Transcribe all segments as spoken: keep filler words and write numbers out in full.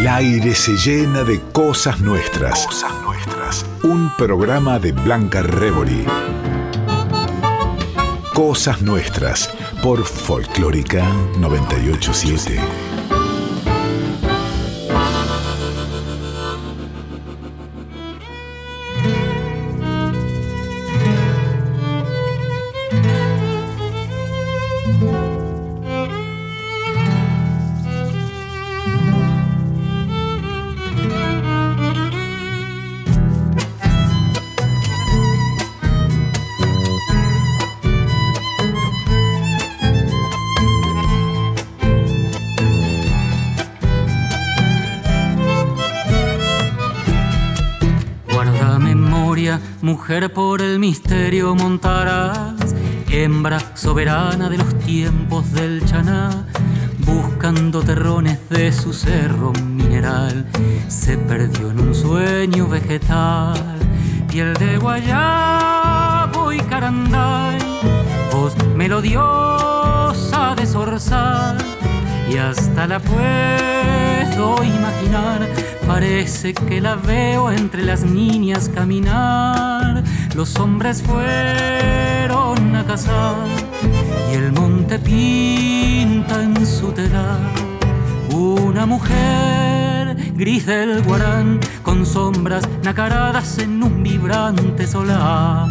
aire se llena de cosas nuestras. Cosas nuestras. Un programa de Blanca Rebori. Cosas nuestras por Folclórica noventa y ocho punto siete. Mujer, por el misterio montarás, hembra soberana de los tiempos del Chaná, buscando terrones de su cerro mineral, se perdió en un sueño vegetal, piel de guayabo y caranday, voz melodiosa de zorzal, y hasta la puedo imaginar. Parece que la veo entre las niñas caminar. Los hombres fueron a cazar y el monte pinta en su telar una mujer gris del Guarán, con sombras nacaradas en un vibrante solar.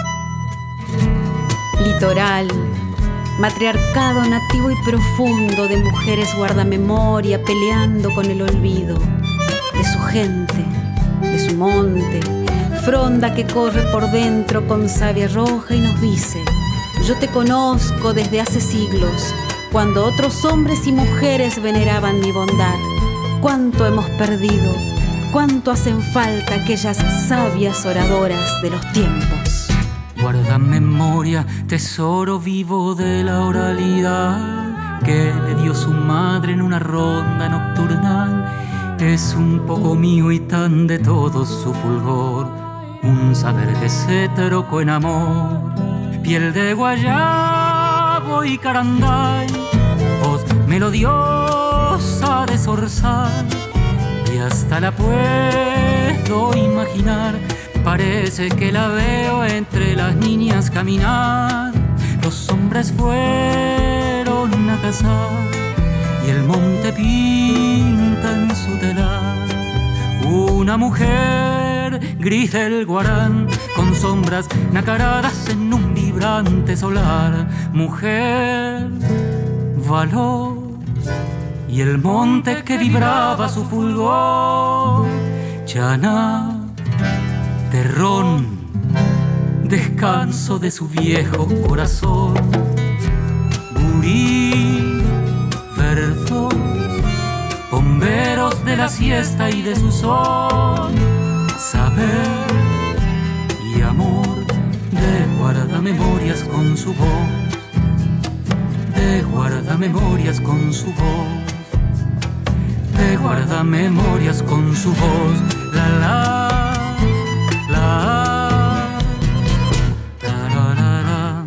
Litoral, matriarcado nativo y profundo de mujeres guardamemoria peleando con el olvido de su gente, de su monte, fronda que corre por dentro con savia roja y nos dice: yo te conozco desde hace siglos, cuando otros hombres y mujeres veneraban mi bondad. Cuánto hemos perdido, cuánto hacen falta aquellas sabias oradoras de los tiempos. Guarda memoria, tesoro vivo de la oralidad que le dio su madre en una ronda nocturnal. Es un poco mío y tan de todos su fulgor, un saber que se trocó en amor. Piel de guayabo y caranday, voz melodiosa de zorzal, y hasta la puedo imaginar. Parece que la veo entre las niñas caminar. Los hombres fueron a cazar y el monte pinta en su telar una mujer gris del Guarán, con sombras nacaradas en un vibrante solar. Mujer, valor y el monte que vibraba su fulgor. Chaná, terrón, descanso de su viejo corazón. Burí, bomberos de la siesta y de su sol, saber y amor de guardamemorias con su voz, de guardamemorias con su voz, de guardamemorias con su voz. La la la la la la la.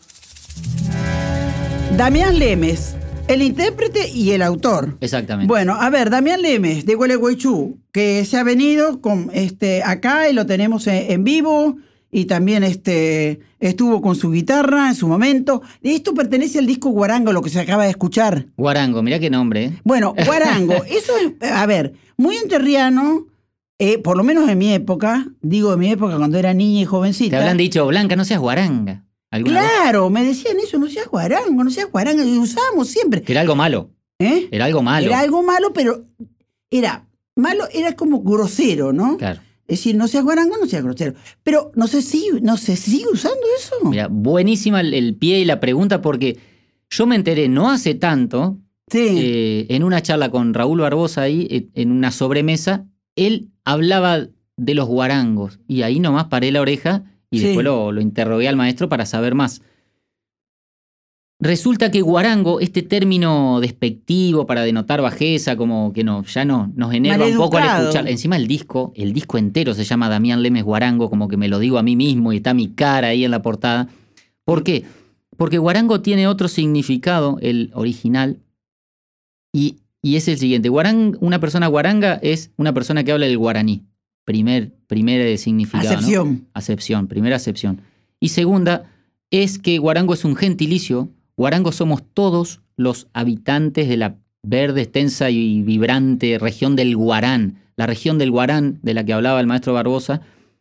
Damián Lemes, el intérprete y el autor. Exactamente. Bueno, a ver, Damián Lemes, de Gualeguaychú, que se ha venido con este acá y lo tenemos en, en vivo, y también este estuvo con su guitarra en su momento. Esto pertenece al disco Guarango, lo que se acaba de escuchar. Guarango, mirá qué nombre, ¿eh? Bueno, Guarango, eso es, a ver, muy enterriano, eh, por lo menos en mi época, digo en mi época cuando era niña y jovencita. Te habrán dicho, Blanca, no seas guaranga. Claro, vez? me decían eso, no seas guarango, no seas guarango, y usábamos siempre. Que era algo malo. ¿Eh? Era algo malo. Era algo malo, pero era malo, era como grosero, ¿no? Claro. Es decir, no seas guarango, no seas grosero. Pero no sé si, no se sigue usando eso. Mira, buenísima el, el pie y la pregunta, porque yo me enteré no hace tanto, sí. eh, en una charla con Raúl Barbosa ahí, en una sobremesa, él hablaba de los guarangos, y ahí nomás paré la oreja y sí. después lo, lo interrogué al maestro para saber más. Resulta que guarango, este término despectivo para denotar bajeza, como que no, ya no, nos enerva un poco al escuchar. Encima el disco, el disco entero se llama Damián Lemes Guarango, como que me lo digo a mí mismo y está mi cara ahí en la portada. ¿Por qué? Porque guarango tiene otro significado, el original, y y es el siguiente. Guarang, una persona guaranga es una persona que habla el guaraní. Primer, primer significado. Acepción. ¿no? Acepción, primera acepción. Y segunda, es que guarango es un gentilicio. Guarango somos todos los habitantes de la verde, extensa y vibrante región del Guarán. La región del Guarán, de la que hablaba el maestro Barbosa,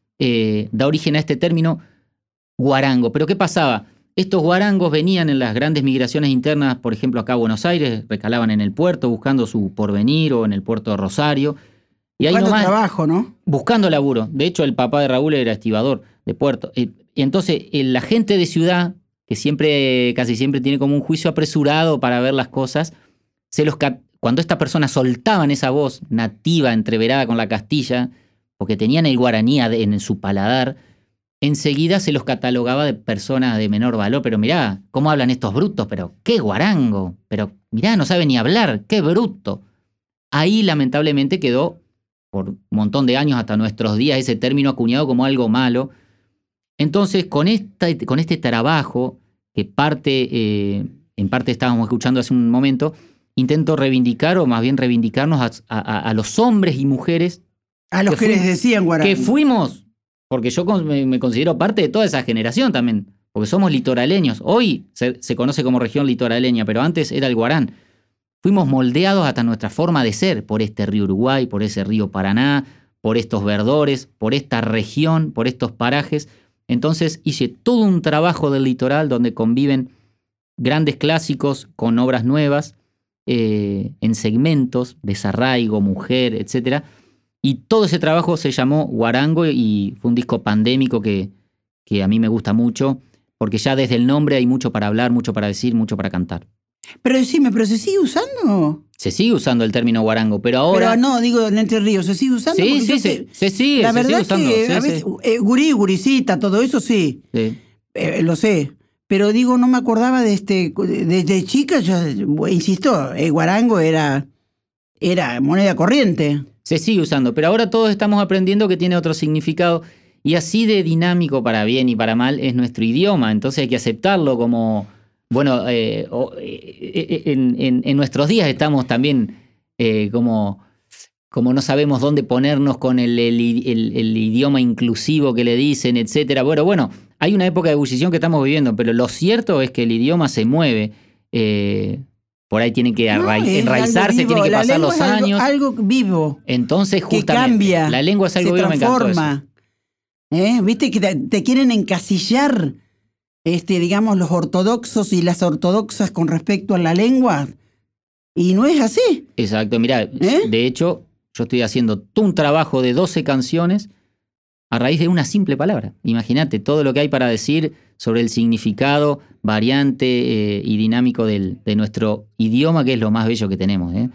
eh, da origen a este término guarango. ¿Pero qué pasaba? Estos guarangos venían en las grandes migraciones internas, por ejemplo, acá a Buenos Aires, recalaban en el puerto buscando su porvenir o en el puerto de Rosario. Y ahí buscando nomás, trabajo, ¿no? Buscando laburo. De hecho, el papá de Raúl era estibador de puerto. Y entonces, la gente de ciudad, que siempre, casi siempre tiene como un juicio apresurado para ver las cosas, se los cuando estas personas soltaban esa voz nativa entreverada con la castilla, porque tenían el guaraní en su paladar, enseguida se los catalogaba de personas de menor valor. Pero mirá, ¿cómo hablan estos brutos? Pero qué guarango. Pero mirá, no sabe ni hablar, qué bruto. Ahí lamentablemente quedó por un montón de años hasta nuestros días ese término acuñado como algo malo. Entonces, con, esta, con este trabajo, que parte, eh, en parte estábamos escuchando hace un momento, intento reivindicar, o más bien reivindicarnos a, a, a los hombres y mujeres. A los que, que les decían guaraní. Que fuimos, porque yo me, me considero parte de toda esa generación también, porque somos litoraleños. Hoy se, se conoce como región litoraleña, pero antes era el Guarán. Fuimos moldeados hasta nuestra forma de ser por este río Uruguay, por ese río Paraná, por estos verdores, por esta región, por estos parajes. Entonces hice todo un trabajo del litoral donde conviven grandes clásicos con obras nuevas, eh, en segmentos, desarraigo, mujer, etcétera. Y todo ese trabajo se llamó Guarango y fue un disco pandémico que, que a mí me gusta mucho, porque ya desde el nombre hay mucho para hablar, mucho para decir, mucho para cantar. Pero decime, ¿pero se sigue usando? Se sigue usando el término guarango, pero ahora... Pero no, digo, en Entre Ríos, ¿se sigue usando? Sí, sí, se, se sigue, la se verdad sigue usando. que sí, a veces, sí. eh, gurí, gurisita, todo eso sí, sí. Eh, lo sé. Pero digo, no me acordaba de este... Desde chica, yo insisto, el guarango era, era moneda corriente. Se sigue usando, pero ahora todos estamos aprendiendo que tiene otro significado. Y así de dinámico para bien y para mal es nuestro idioma. Entonces hay que aceptarlo como... Bueno, eh, en, en, en nuestros días estamos también eh, como, como no sabemos dónde ponernos con el, el, el, el idioma inclusivo que le dicen, etcétera. Bueno, bueno, hay una época de ebullición que estamos viviendo, pero lo cierto es que el idioma se mueve. Eh, por ahí tiene que arra- no, enraizarse, tiene que la pasar los años. Algo, algo vivo. Entonces, justamente, que cambia, la lengua es algo se vivo, me encantó transforma. ¿Eh? ¿Viste que te, te quieren encasillar? Este, digamos, los ortodoxos y las ortodoxas con respecto a la lengua, y no es así. Exacto, mirá, ¿Eh? de hecho, yo estoy haciendo todo un trabajo de doce canciones a raíz de una simple palabra. Imagínate todo lo que hay para decir sobre el significado variante eh, y dinámico del, de nuestro idioma, que es lo más bello que tenemos. ¿eh?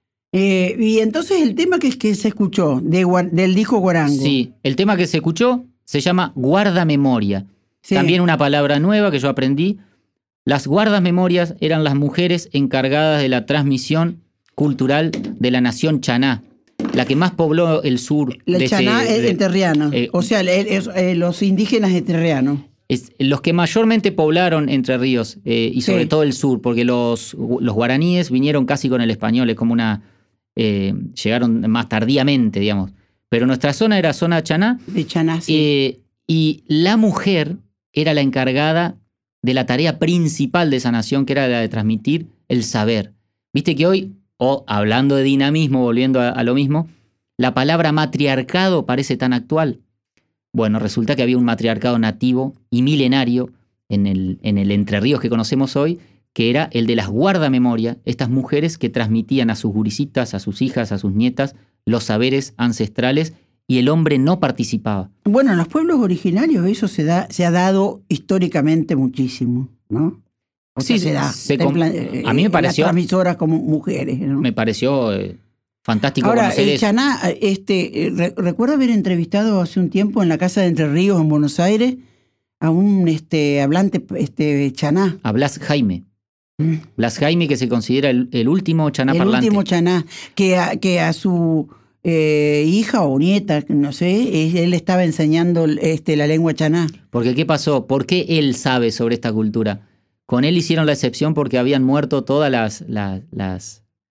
Eh, y entonces el tema que, que se escuchó de, del disco Guarango. Sí, el tema que se escuchó se llama Guarda Memoria. Sí. También una palabra nueva que yo aprendí. Las guardamemorias eran las mujeres encargadas de la transmisión cultural de la nación chaná, la que más pobló el sur. La de chaná este, es de, enterriana, eh, o sea, el, el, el, los indígenas enterrianos. Es, los que mayormente poblaron Entre Ríos eh, y sobre sí. todo el sur, porque los, los guaraníes vinieron casi con el español, es como una... Eh, llegaron más tardíamente, digamos. Pero nuestra zona era zona chaná. De chaná, sí. Eh, y la mujer era la encargada de la tarea principal de esa nación, que era la de transmitir el saber. Viste que hoy, o hablando de dinamismo, volviendo a, a lo mismo, la palabra matriarcado parece tan actual. Bueno, resulta que había un matriarcado nativo y milenario en el, en el Entre Ríos que conocemos hoy, que era el de las guardamemoria, estas mujeres que transmitían a sus gurisitas, a sus hijas, a sus nietas, los saberes ancestrales, y el hombre no participaba. Bueno, en los pueblos originarios eso se da, se ha dado históricamente muchísimo, ¿no? O sí, sea, se da. Se com- plan- a mí me pareció... Las transmisoras como mujeres, ¿no? Me pareció eh, fantástico Ahora, conocer el eso. chaná, este, re- recuerdo haber entrevistado hace un tiempo en la Casa de Entre Ríos, en Buenos Aires, a un este, hablante este, chaná. A Blas Jaime. Mm. Blas Jaime, que se considera el, el último chaná el parlante. El último chaná, que a, que a su... Eh, hija o nieta, no sé, él estaba enseñando este, la lengua chaná. Porque ¿qué pasó? ¿Por qué él sabe sobre esta cultura? Con él hicieron la excepción porque habían muerto todas las, las, las,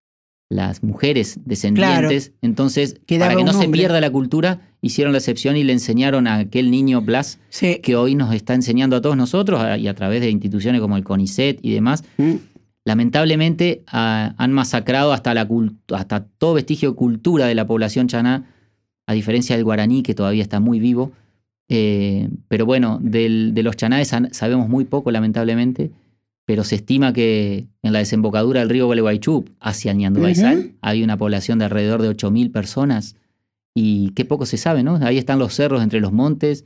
las mujeres descendientes. Claro. Entonces, Quedaba para que no se hombre. pierda la cultura, hicieron la excepción y le enseñaron a aquel niño Blas, sí. que hoy nos está enseñando a todos nosotros, a, y a través de instituciones como el CONICET y demás. Mm. Lamentablemente a, han masacrado hasta, la hasta todo vestigio de cultura de la población chaná, a diferencia del guaraní, que todavía está muy vivo. Eh, pero bueno, del, de los chanáes sabemos muy poco, lamentablemente, pero se estima que en la desembocadura del río Gualeguaychú, hacia el Ñandubaizal, uh-huh. hay una población de alrededor de ocho mil personas, y qué poco se sabe, ¿no? Ahí están los cerros entre los montes.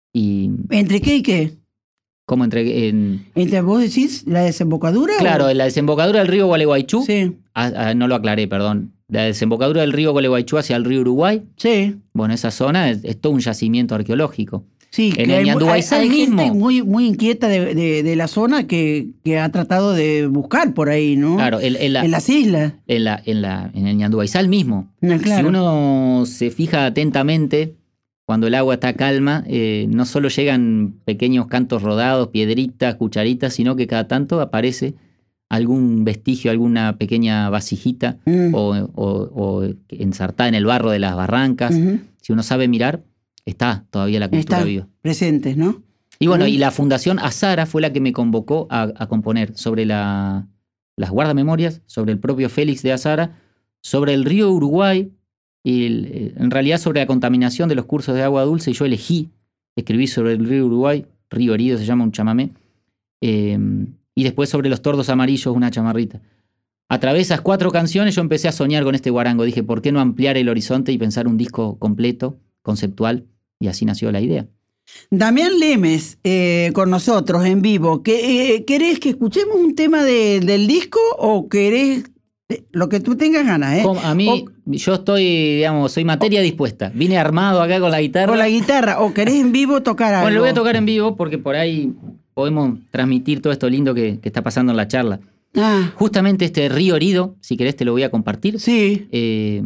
Y ¿Entre qué y qué? ¿Cómo entre...? En... ¿Entre vos decís la desembocadura? Claro, o... en la desembocadura del río Gualeguaychú. Sí. Ah, ah, no lo aclaré, perdón. La desembocadura del río Gualeguaychú hacia el río Uruguay. Sí. Bueno, esa zona es, es todo un yacimiento arqueológico. Sí, en que el hay, Ñandubaizal hay, hay mismo. gente muy, muy inquieta de, de, de la zona que, que ha tratado de buscar por ahí, ¿no? Claro, en, en, la, en las islas. En, la, en, la, en el Ñandubaizal mismo. No, claro. Si uno se fija atentamente, cuando el agua está calma, eh, no solo llegan pequeños cantos rodados, piedritas, cucharitas, sino que cada tanto aparece algún vestigio, alguna pequeña vasijita mm. o, o, o ensartada en el barro de las barrancas. Uh-huh. Si uno sabe mirar, está todavía la cultura está viva. Presentes, ¿no? Y bueno, uh-huh. y la Fundación Azara fue la que me convocó a, a componer sobre la, las guardamemorias, sobre el propio Félix de Azara, sobre el río Uruguay, y el, en realidad sobre la contaminación de los cursos de agua dulce. Y yo elegí escribir sobre el río Uruguay, Río Herido se llama un chamamé, eh, y después sobre los tordos amarillos una chamarrita. A través de esas cuatro canciones yo empecé a soñar con este guarango. Dije, ¿por qué no ampliar el horizonte y pensar un disco completo, conceptual? Y así nació la idea. Damián Lemes, eh, con nosotros en vivo. ¿Qué, eh, ¿Querés que escuchemos un tema de, del disco o querés lo que tú tengas ganas? ¿eh? A mí, o, yo estoy, digamos, soy materia o, dispuesta. Vine armado acá con la guitarra. Con la guitarra. ¿O querés en vivo tocar algo? Bueno, lo voy a tocar en vivo porque por ahí podemos transmitir todo esto lindo que, que está pasando en la charla. Ah. Justamente este Río Herido, si querés te lo voy a compartir. Sí. Eh,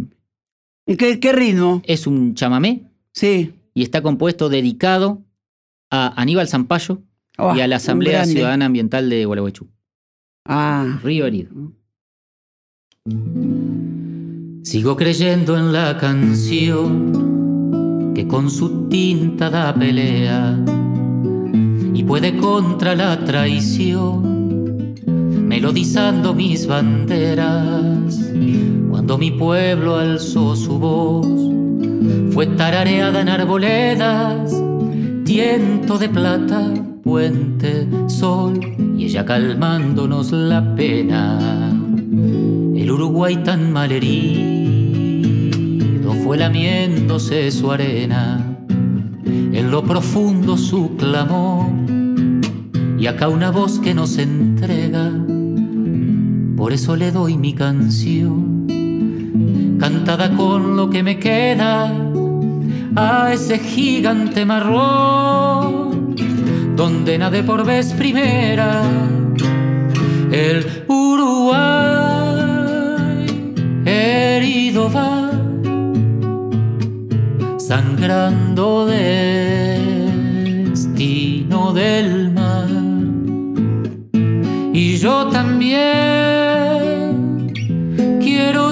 ¿Y qué, qué ritmo? Es un chamamé. Sí. Y está compuesto dedicado a Aníbal Zampayo oh, y a la Asamblea Ciudadana Ambiental de Gualeguaychú. Ah. Río Herido. Sigo creyendo en la canción que con su tinta da pelea y puede contra la traición, melodizando mis banderas. Cuando mi pueblo alzó su voz, fue tarareada en arboledas, tiento de plata, puente, sol, y ella calmándonos la pena. El Uruguay tan malherido fue lamiéndose su arena, en lo profundo su clamor, y acá una voz que nos entrega. Por eso le doy mi canción, cantada con lo que me queda, a ese gigante marrón, donde nadé por vez primera. El Uruguay herido va, sangrando destino del mar. Y yo también quiero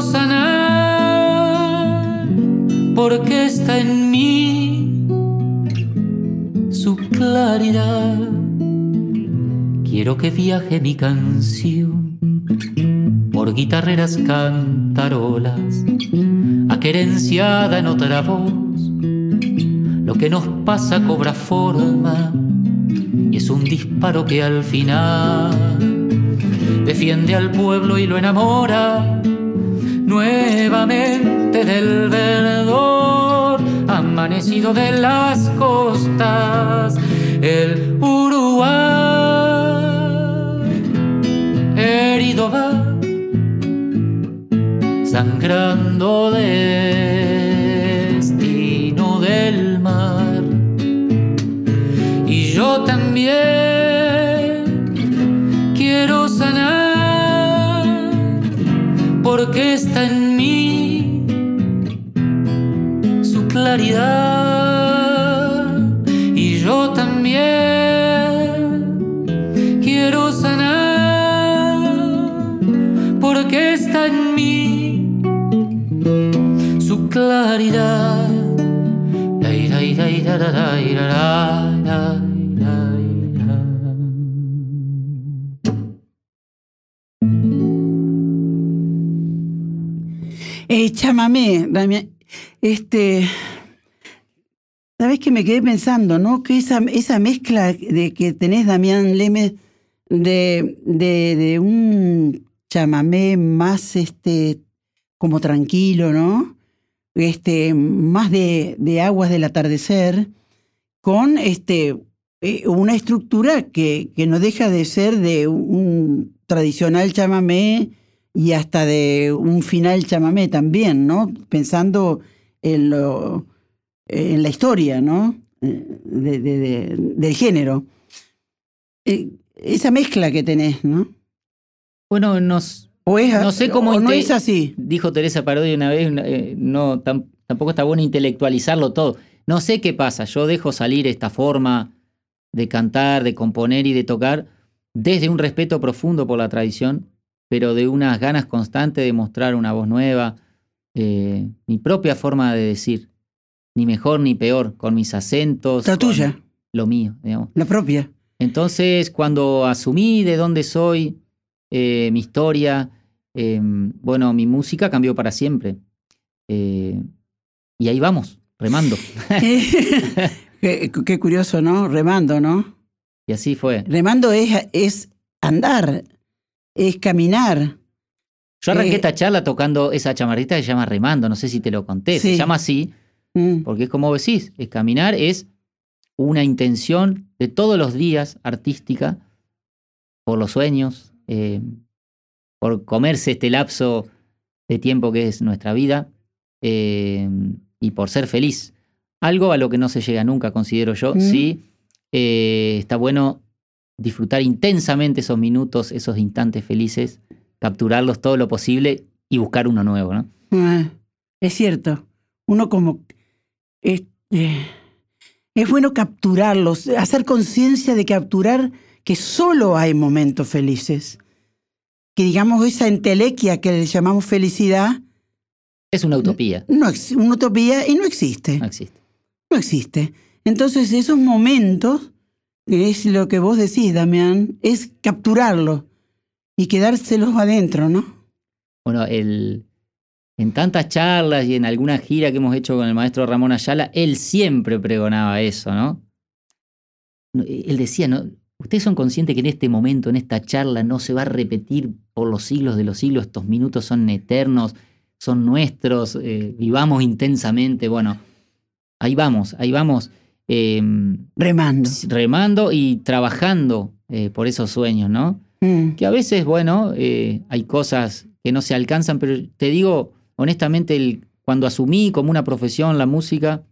sanar, porque está en mí su claridad. Quiero que viaje mi canción por guitarreras cantarolas, aquerenciada en otra voz. Lo que nos pasa cobra forma y es un disparo que al final defiende al pueblo y lo enamora nuevamente del verdor amanecido de las costas. El Uruguay herido va, sangrando destino del mar. Y yo también quiero sanar, porque está en mí su claridad. Y yo también quiero sanar, porque está en mí claridad. Eh, chamamé, Damián, este, ¿sabés que me quedé pensando, no? Que esa, esa mezcla de que tenés, Damián Lemes, de, de, de un chamamé más, este, como tranquilo, ¿no? Este, más de, de aguas del atardecer, con este, una estructura que, que no deja de ser de un tradicional chamamé y hasta de un final chamamé también, ¿no? Pensando en, lo, en la historia, ¿no? De, de, de, del género. Eh, esa mezcla que tenés, ¿no? Bueno, nos... O es, no sé cómo o no inte- es así. Dijo Teresa Parodi una vez, eh, no, tam- tampoco está bueno intelectualizarlo todo. No sé qué pasa, yo dejo salir esta forma de cantar, de componer y de tocar desde un respeto profundo por la tradición, pero de unas ganas constantes de mostrar una voz nueva, eh, mi propia forma de decir, ni mejor ni peor, con mis acentos. La tuya. Lo mío, digamos. La propia. Entonces, cuando asumí de dónde soy, eh, mi historia, eh, bueno, mi música cambió para siempre. Eh, y ahí vamos, remando. qué, qué curioso, ¿no? Remando, ¿no? Y así fue. Remando es, es andar, es caminar. Yo arranqué eh, esta charla tocando esa chamarrita que se llama Remando, no sé si te lo conté, sí. Se llama así, mm. porque es como decís, es caminar, es una intención de todos los días artística, por los sueños, eh, por comerse este lapso de tiempo que es nuestra vida, eh, y por ser feliz. Algo a lo que no se llega nunca, considero yo. Mm. Sí, eh, está bueno disfrutar intensamente esos minutos, esos instantes felices, capturarlos todo lo posible y buscar uno nuevo, ¿no? Ah, es cierto. Uno como... Es, eh, es bueno capturarlos, hacer conciencia de capturar que solo hay momentos felices. Que digamos esa entelequia que le llamamos felicidad... Es una utopía. No, es una utopía y no existe. No existe. No existe. Entonces esos momentos, que es lo que vos decís, Damián, es capturarlos y quedárselos adentro, ¿no? Bueno, el, en tantas charlas y en alguna gira que hemos hecho con el maestro Ramón Ayala, él siempre pregonaba eso, ¿no? Él decía, ¿no? Ustedes son conscientes que en este momento, en esta charla, no se va a repetir por los siglos de los siglos, estos minutos son eternos, son nuestros, eh, vivamos intensamente. Bueno, ahí vamos, ahí vamos. Eh, remando. Remando y trabajando eh, por esos sueños, ¿no? Mm. Que a veces, bueno, eh, hay cosas que no se alcanzan, pero te digo, honestamente, el, cuando asumí como una profesión la música,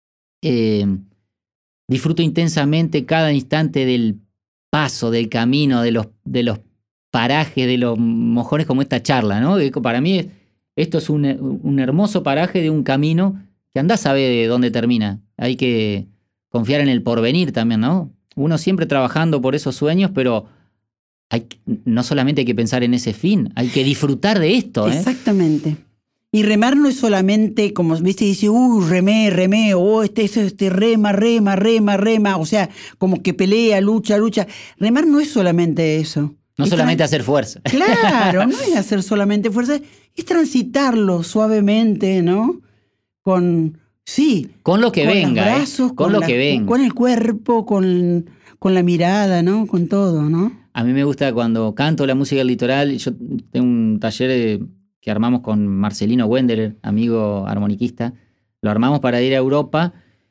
eh, disfruto intensamente cada instante del paso, del camino, de los, de los parajes, de los mojones como esta charla, ¿no? Que para mí es, esto es un, un hermoso paraje de un camino que andás a ver de dónde termina. Hay que confiar en el porvenir también, ¿no? Uno siempre trabajando por esos sueños, pero hay, no solamente hay que pensar en ese fin, hay que disfrutar de esto, ¿eh? Exactamente. Y remar no es solamente, como viste, dice, uy, remé, remé, o este, este, este, rema, rema, rema, rema, o sea, como que pelea, lucha, lucha. Remar no es solamente eso. No es solamente tra- hacer fuerza. Claro, no es hacer solamente fuerza, es transitarlo suavemente, ¿no? Con, sí. Con lo que con venga, los brazos, ¿eh? Con, con lo la- que venga. Con el cuerpo, con, con la mirada, ¿no? Con todo, ¿no? A mí me gusta cuando canto la música del litoral. Yo tengo un taller de, que armamos con Marcelino Wenderer, amigo armoniquista. Lo armamos para ir a Europa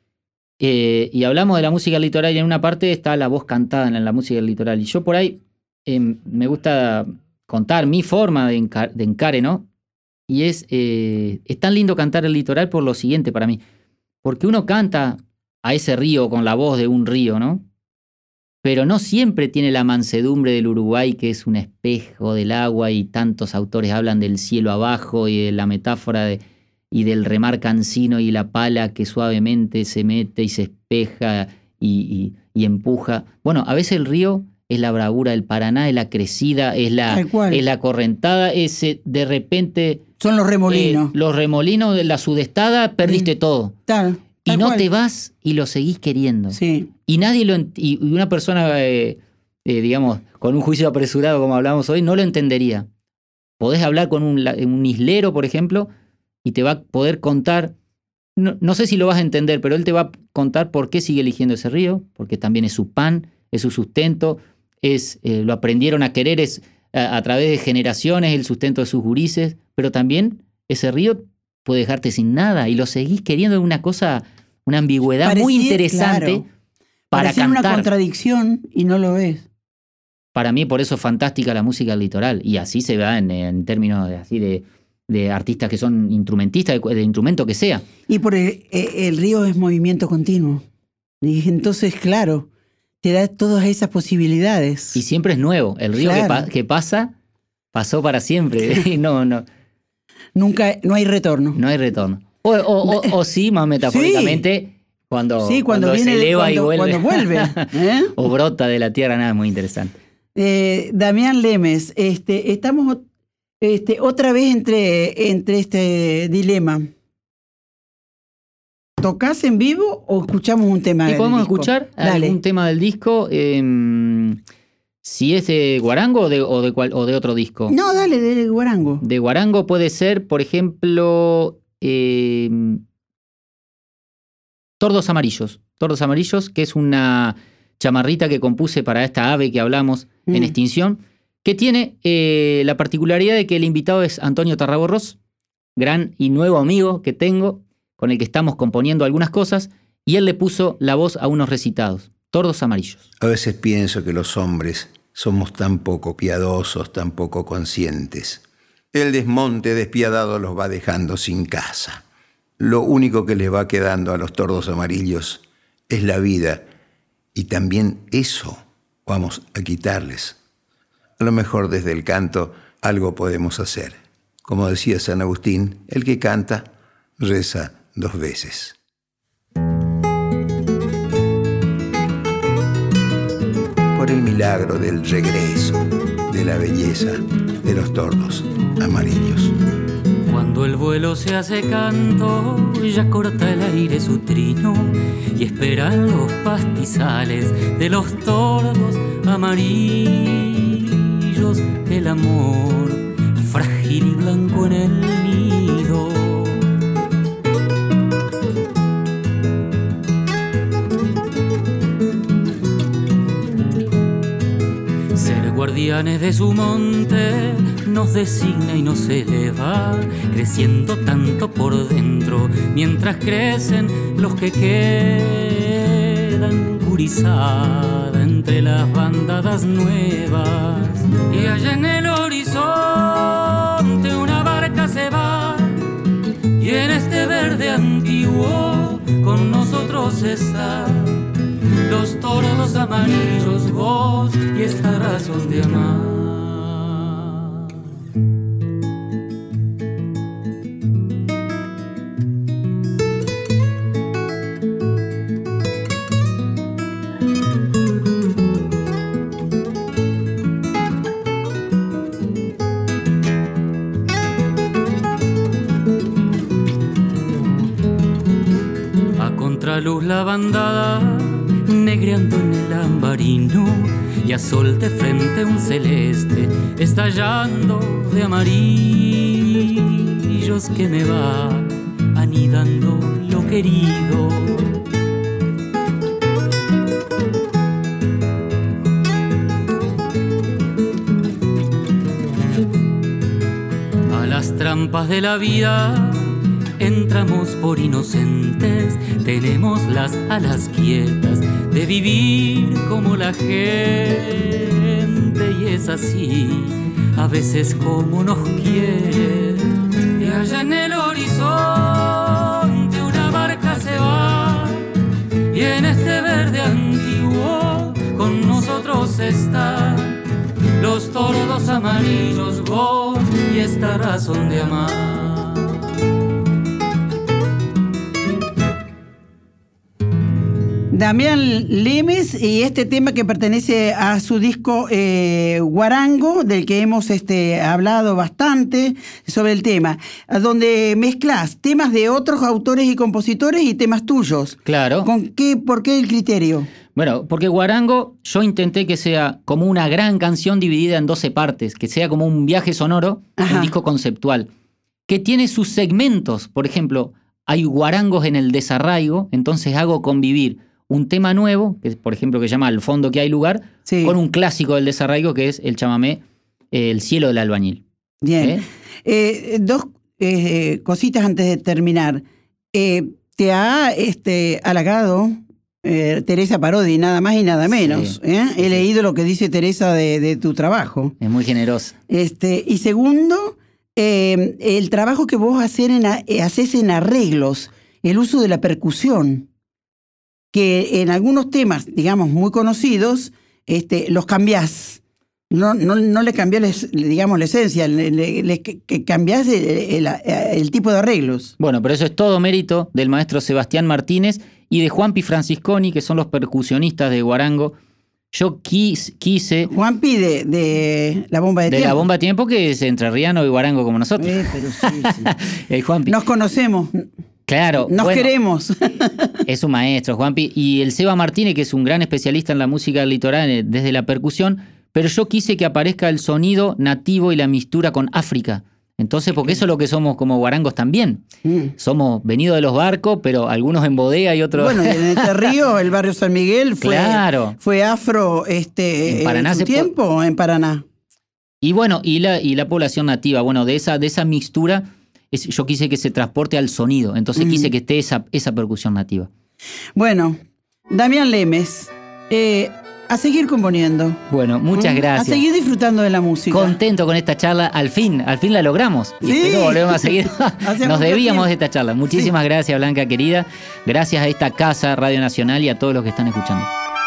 eh, y hablamos de la música del litoral y en una parte está la voz cantada en la música del litoral. Y yo por ahí eh, me gusta contar mi forma de, encar- de encare, ¿no? Y es, eh, es tan lindo cantar el litoral por lo siguiente para mí. Porque uno canta a ese río con la voz de un río, ¿no? Pero no siempre tiene la mansedumbre del Uruguay, que es un espejo del agua, y tantos autores hablan del cielo abajo y de la metáfora de, y del remar cansino y la pala que suavemente se mete y se espeja y, y, y empuja. Bueno, a veces el río es la bravura del Paraná, es la crecida, es la, es la correntada, es eh, de repente... Son los remolinos. Eh, los remolinos de la sudestada, perdiste sí. todo. Tal, y no cual. te vas y lo seguís queriendo. Sí. Y nadie lo... Y una persona, eh, eh, digamos, con un juicio apresurado como hablamos hoy, no lo entendería. Podés hablar con un, un islero, por ejemplo, y te va a poder contar... No, no sé si lo vas a entender, pero él te va a contar por qué sigue eligiendo ese río, porque también es su pan, es su sustento, es, eh, lo aprendieron a querer es, a, a través de generaciones, el sustento de sus gurises, pero también ese río puede dejarte sin nada y lo seguís queriendo. Es una cosa, una ambigüedad Parecía, muy interesante claro, para Parecía cantar. Una contradicción y no lo es. Para mí, por eso es fantástica la música del litoral, y así se va en, en términos de, así de... de artistas que son instrumentistas, de, de instrumento que sea. Y por el, el río es movimiento continuo. Y entonces, claro, te da todas esas posibilidades. Y siempre es nuevo. El río claro. que, pa, que pasa, pasó para siempre. no, no. Nunca, no hay retorno. No hay retorno. O, o, o, o sí, más metafóricamente, sí. cuando, sí, cuando, cuando viene se eleva cuando, y vuelve. Cuando vuelve ¿eh? O brota de la tierra, nada, muy interesante. Eh, Damián Lemes, este, estamos... Este, otra vez entre, entre este dilema. ¿Tocás en vivo o escuchamos un tema del disco? ¿Podemos escuchar Dale. algún tema del disco? Eh, si es de Guarango o de, o, de cual, o de otro disco. No, dale, de Guarango. De Guarango puede ser, por ejemplo, eh, Tordos Amarillos. Tordos Amarillos, que es una chamarrita que compuse para esta ave que hablamos mm. en extinción, que tiene eh, la particularidad de que el invitado es Antonio Tarragorros, gran y nuevo amigo que tengo, con el que estamos componiendo algunas cosas, y él le puso la voz a unos recitados, Tordos Amarillos. A veces pienso que los hombres somos tan poco piadosos, tan poco conscientes. El desmonte despiadado los va dejando sin casa. Lo único que les va quedando a los tordos amarillos es la vida, y también eso vamos a quitarles. A lo mejor desde el canto algo podemos hacer. Como decía San Agustín, el que canta, reza dos veces. Por el milagro del regreso, de la belleza de los tordos amarillos. Cuando el vuelo se hace canto, ya corta el aire su trino y esperan los pastizales de los tordos amarillos. El amor frágil y blanco en el nido. Ser guardianes de su monte nos designa y nos eleva, creciendo tanto por dentro mientras crecen los que quedan gurizada entre las bandadas nuevas. Y allá en el horizonte una barca se va, y en este verde antiguo con nosotros está los tordos amarillos, vos y esta razón de amar. Luz la bandada negreando en el ambarino, y a sol de frente un celeste estallando de amarillos que me va anidando lo querido. A las trampas de la vida entramos por inocentes, tenemos las alas quietas de vivir como la gente, y es así a veces como nos quiere. Y allá en el horizonte una barca se va, y en este verde antiguo con nosotros están los tordos amarillos, vos y esta razón de amar. Damián Lemes, y este tema que pertenece a su disco eh, Guarango, del que hemos este, hablado bastante sobre el tema, donde mezclas temas de otros autores y compositores y temas tuyos. Claro. ¿Con qué, ¿Por qué el criterio? Bueno, porque Guarango yo intenté que sea como una gran canción dividida en doce partes, que sea como un viaje sonoro, Ajá. un disco conceptual, que tiene sus segmentos. Por ejemplo, hay guarangos en el desarraigo, entonces hago convivir un tema nuevo, que por ejemplo que se llama Al fondo que hay lugar, sí. con un clásico del desarraigo que es el chamamé eh, El cielo del albañil. Bien. ¿Eh? Eh, dos eh, cositas antes de terminar. Eh, te ha este, halagado eh, Teresa Parodi, nada más y nada menos. Sí, ¿eh? He sí. leído lo que dice Teresa de, de tu trabajo. Es muy generosa. Este, y segundo, eh, el trabajo que vos hacer en, haces en arreglos, el uso de la percusión, que en algunos temas, digamos, muy conocidos, este, los cambiás. No, no, no le cambiás, digamos, la esencia, le, le, le, que cambiás el, el, el tipo de arreglos. Bueno, pero eso es todo mérito del maestro Sebastián Martínez y de Juanpi Francisconi, que son los percusionistas de Guarango. Yo quis, quise... Juanpi de, de La Bomba de, de Tiempo. De La Bomba de Tiempo, que es entrerriano y guarango como nosotros. Eh, pero sí, sí. El Juanpi. Nos conocemos. Claro. Nos bueno, queremos. Es un maestro, Juanpi. Y el Seba Martínez, que es un gran especialista en la música del litoral desde la percusión, pero yo quise que aparezca el sonido nativo y la mistura con África. Entonces, porque eso es lo que somos como guarangos también. Mm. Somos venidos de los barcos, pero algunos en bodega y otros... Bueno, en este río, el barrio San Miguel fue, claro. fue afro este, en, Paraná en su tiempo, po... en Paraná. Y bueno, y la, y la población nativa, bueno, de esa, de esa mixtura... Es, yo quise que se transporte al sonido, entonces mm. quise que esté esa, esa percusión nativa. Bueno, Damián Lemes, eh, a seguir componiendo. Bueno, muchas ¿Mm? gracias. A seguir disfrutando de la música. Contento con esta charla, al fin, al fin la logramos. Y sí. espero volvemos a seguir. Nos debíamos de esta charla. Muchísimas sí. gracias, Blanca querida. Gracias a esta casa, Radio Nacional, y a todos los que están escuchando.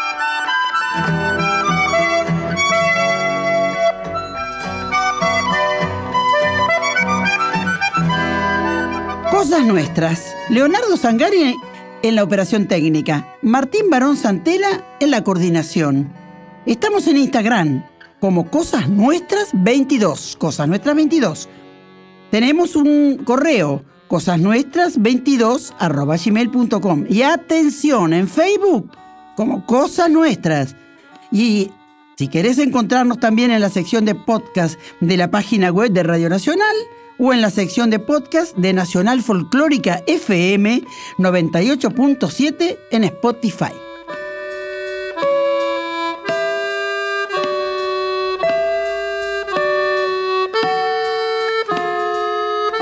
Cosas nuestras. Leonardo Sangari en la operación técnica. Martín Barón Santela en la coordinación. Estamos en Instagram como Cosas Nuestras veintidós. Cosas Nuestras veintidós. Tenemos un correo, cosasnuestras veintidós arroba gmail punto com. Y atención, en Facebook como Cosas Nuestras. Y si querés encontrarnos también en la sección de podcast de la página web de Radio Nacional, o en la sección de podcast de Nacional Folclórica F M noventa y ocho punto siete en Spotify.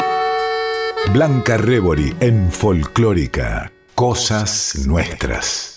Blanca Rebori en Folclórica, Cosas Nuestras.